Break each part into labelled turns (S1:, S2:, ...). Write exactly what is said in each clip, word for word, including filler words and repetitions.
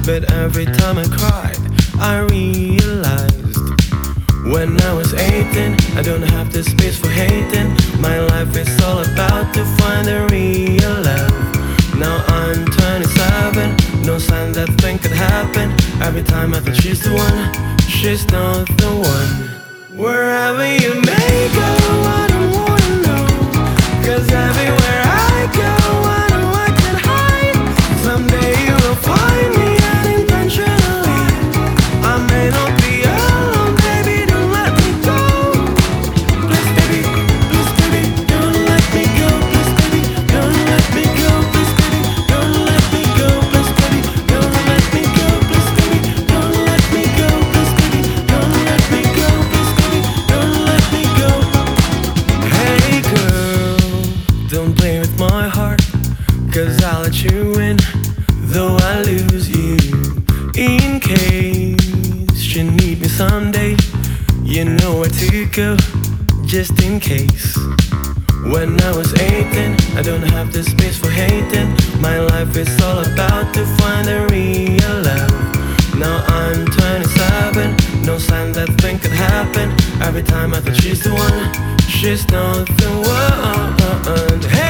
S1: But every time I cried, I realized when I was eighteen, I don't have the space for hating. My life is all about to find the real love. Now I'm twenty-seven, no sign that thing could happen. Every time I think she's the one, she's not the one. Wherever you may go, I don't wanna know, 'cause everywhere I go, I know I can hide. Someday you will find me unintentionally. I may not be alone, baby, don't let me go. Please, baby, please, baby, don't let me go. Please, baby, don't let me go. Please, baby, don't let me go. Please, baby, don't let me go. Please, baby, don't let me go. Please, baby, don't let me go. Please, baby, don't let me go. Hey girl, don't play with my heart, 'cause I'll let you in, though I lose you. In case you need me someday, you know where to go, just in case. When I was eighteen, I don't have the space for hating. My life is all about to find the real love. Now I'm twenty-seven, no sign that thing could happen. Every time I think she's the one, she's not the one. Hey!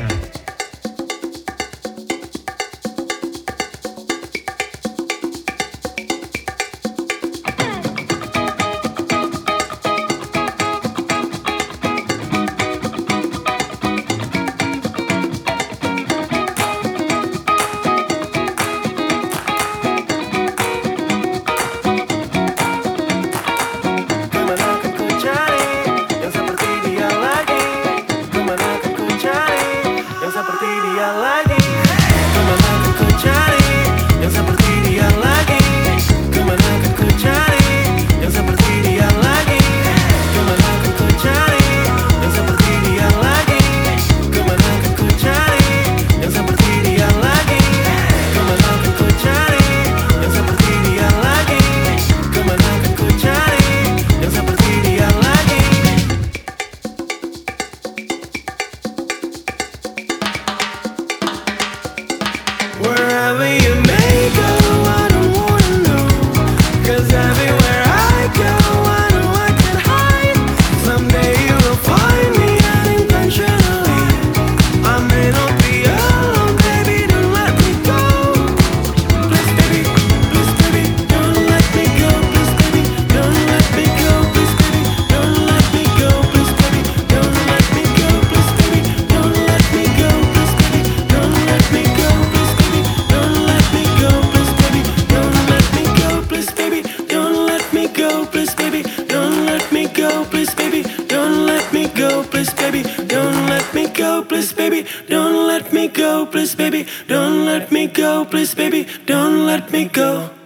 S1: Wherever you may go, I don't wanna know, 'cause everywhere I go, I know I can hide. Someday you will find me unintentionally. I may not be alone, baby, don't let me go. Please, baby, please, baby, don't let me go. Please, baby, don't let me go. Please, baby, don't let me go. Please, baby, don't let me go. Please, baby, don't let me go. Please, baby, don't let me go. Please, baby, don't let me go. Please, baby, don't let me go. Please, baby, don't let me go. Please, baby, don't let me go. Please, baby, don't let me go. Please, baby, don't let me go. Please, baby, don't let me go. Please, baby, don't let me go. Please, baby, don't let me go.